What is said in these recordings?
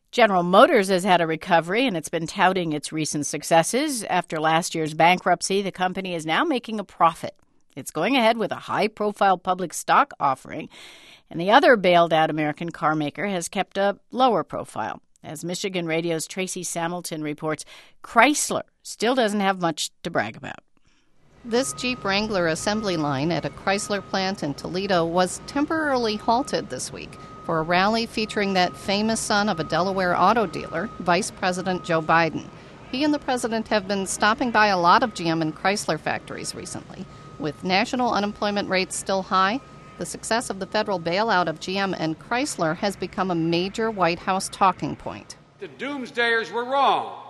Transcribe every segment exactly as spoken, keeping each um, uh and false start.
General Motors has had a recovery, and it's been touting its recent successes. After last year's bankruptcy, the company is now making a profit. It's going ahead with a high-profile public stock offering, and the other bailed-out American car maker has kept a lower profile. As Michigan Radio's Tracy Samilton reports, Chrysler still doesn't have much to brag about. This Jeep Wrangler assembly line at a Chrysler plant in Toledo was temporarily halted this week for a rally featuring that famous son of a Delaware auto dealer, Vice President Joe Biden. He and the president have been stopping by a lot of G M and Chrysler factories recently. With national unemployment rates still high, the success of the federal bailout of G M and Chrysler has become a major White House talking point. The doomsdayers were wrong.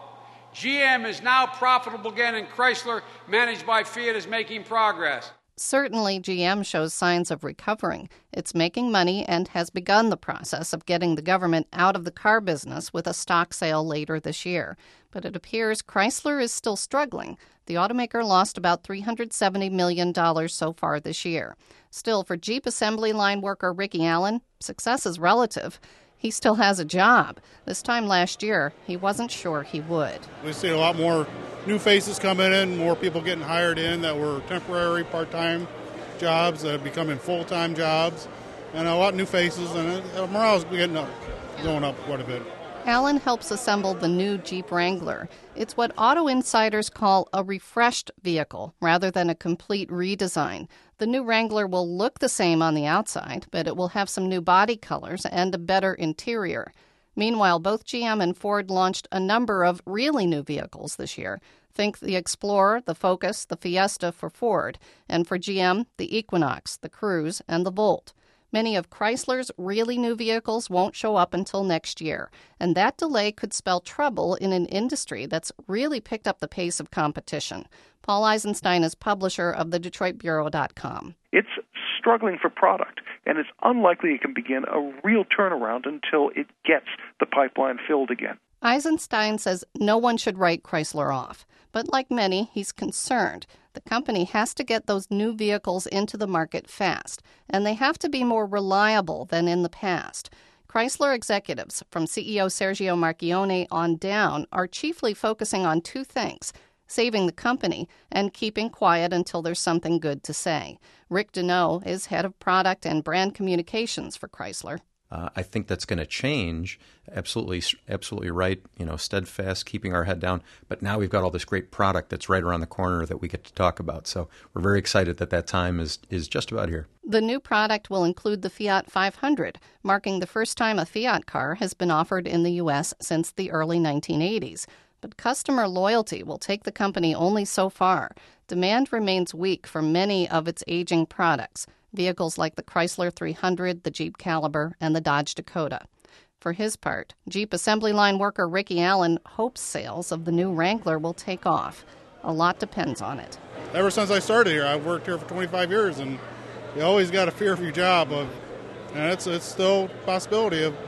G M is now profitable again, and Chrysler, managed by Fiat, is making progress. Certainly, G M shows signs of recovering. It's making money and has begun the process of getting the government out of the car business with a stock sale later this year. But it appears Chrysler is still struggling. The automaker lost about three hundred seventy million dollars so far this year. Still, for Jeep assembly line worker Ricky Allen, success is relative. He still has a job. This time last year, he wasn't sure he would. We see a lot more new faces coming in, more people getting hired in that were temporary, part-time jobs that are becoming full-time jobs, and a lot of new faces, and morale is getting up, going up quite a bit. Allen helps assemble the new Jeep Wrangler. It's what auto insiders call a refreshed vehicle rather than a complete redesign. The new Wrangler will look the same on the outside, but it will have some new body colors and a better interior. Meanwhile, both G M and Ford launched a number of really new vehicles this year. Think the Explorer, the Focus, the Fiesta for Ford, and for G M, the Equinox, the Cruze, and the Volt. Many of Chrysler's really new vehicles won't show up until next year, and that delay could spell trouble in an industry that's really picked up the pace of competition. Paul Eisenstein is publisher of the Detroit Bureau dot com. It's struggling for product, and it's unlikely it can begin a real turnaround until it gets the pipeline filled again. Eisenstein says no one should write Chrysler off, but like many, he's concerned. The company has to get those new vehicles into the market fast, and they have to be more reliable than in the past. Chrysler executives, from C E O Sergio Marchionne on down, are chiefly focusing on two things: saving the company and keeping quiet until there's something good to say. Rick Deneau is head of product and brand communications for Chrysler. Uh, I think that's going to change. Absolutely, absolutely right. You know, steadfast, keeping our head down. But now we've got all this great product that's right around the corner that we get to talk about. So we're very excited that that time is is just about here. The new product will include the Fiat five hundred, marking the first time a Fiat car has been offered in the U S since the early nineteen eighties. But customer loyalty will take the company only so far. Demand remains weak for many of its aging products, vehicles like the Chrysler three hundred, the Jeep Caliber, and the Dodge Dakota. For his part, Jeep assembly line worker Ricky Allen hopes sales of the new Wrangler will take off. A lot depends on it. Ever since I started here, I've worked here for twenty-five years, and you always got a fear for your job. Of, and it's, it's still a possibility of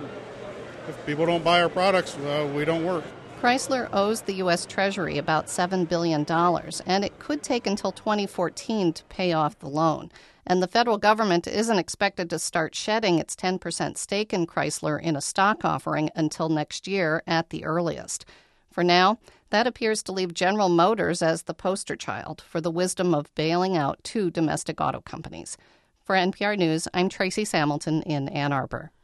if people don't buy our products, uh, we don't work. Chrysler owes the U S Treasury about seven billion dollars, and it could take until twenty fourteen to pay off the loan. And the federal government isn't expected to start shedding its ten percent stake in Chrysler in a stock offering until next year at the earliest. For now, that appears to leave General Motors as the poster child for the wisdom of bailing out two domestic auto companies. For N P R News, I'm Tracy Samilton in Ann Arbor.